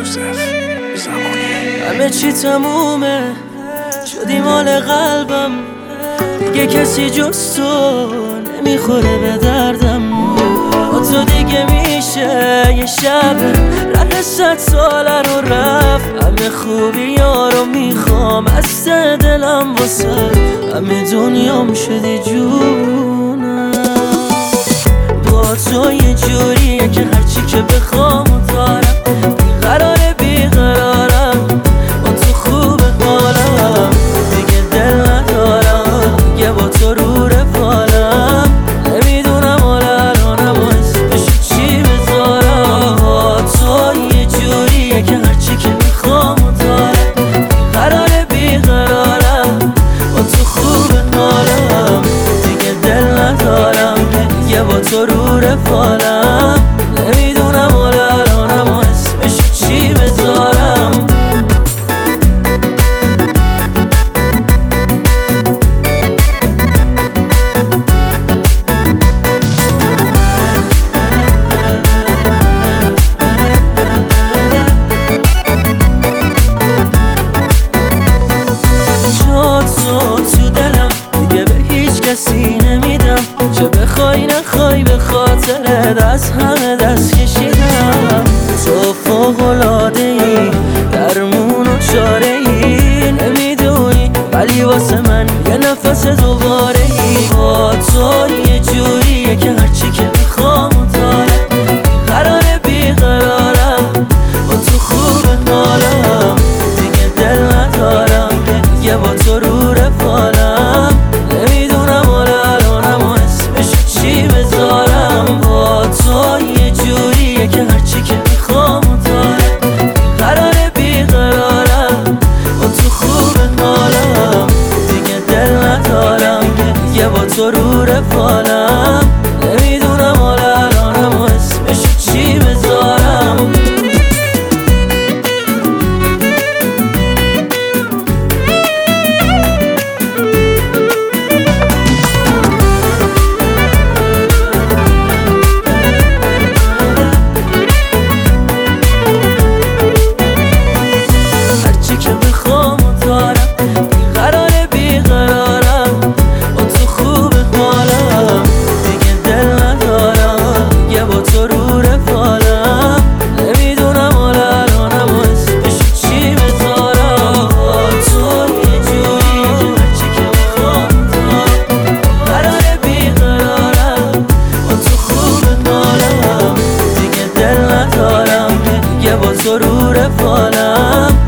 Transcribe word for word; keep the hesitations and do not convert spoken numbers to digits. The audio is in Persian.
همه چی تمومه، شدی مال قلبم، دیگه کسی جز تو نمیخوره به دردم. با تو دیگه میشه یه شب رد صد ساله رو رفت. همه خوبی رو میخوام از ته دلم واسه همه دنیام شدی جونم. با تو یه جوریه که هرچی که بخوام و دارم، بیقراره بیقرارم، با تو خوب حالم، دیگه دل ندارم، دیگه با تو رو رفالم. نمیدونم حال الانم و اسمشو چی بذارم. با تو یه جوریه که هرچی که میخوام و دارم، بیقراره بیقرارم، با تو خوب حالم، دیگه دل ندارم، دیگه با تو رو رفالم. نمیدونم حال الانم و اسمشو چی بذارم. جا تو تو دلم دیگه به هیچ کسی نمیدم، چه بخوای نخوای به خاطرت از همه دست کشیدم. تو فوق‌العاده‌ای، درمون و چاره‌ای، نمیدونی ولی واسه من یه نفس دوباره‌ای. با تو یه جوریه که هرچی که میخوام و دارم، بیقراره بیقرارم، با تو خوب حالم، دیگه دل ندارم، دیگه با تو رو رفالم. نمیدونم حال الانم و اسمشو چی بذارم. با تو یه جوریه که هرچی که میخوام و دارم، بیقراره بیقرارم، با تو خوب حالم، دیگه دل ندارم، دیگه با تو رو رفالم. نمیدونم حال الانم و اسمشو چی بذارم. با تو رو رفالم.